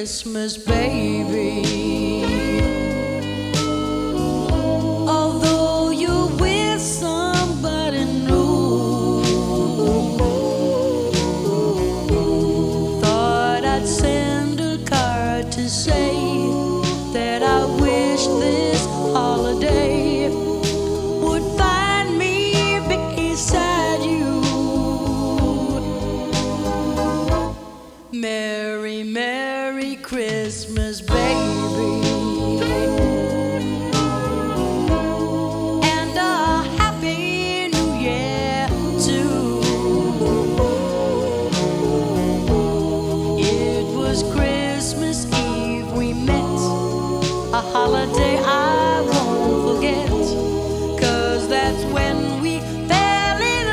Christmas, baby. Although you're with somebody new, thought I'd send a card to say that I wish this holiday would find me beside you. Merry, Merry Christmas, baby. And a Happy New Year, too. It was Christmas Eve we met, a holiday I won't forget, 'cause that's when we fell in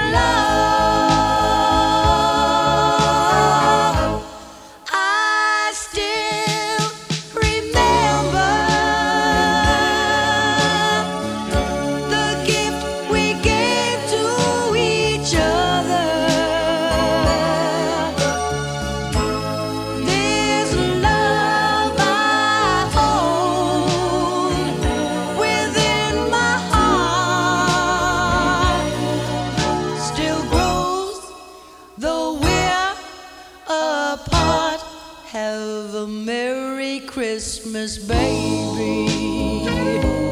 love. I still remember the gift we gave to each other. This love I hold within my heart still grows, though we're apart. Have a Merry Christmas, baby.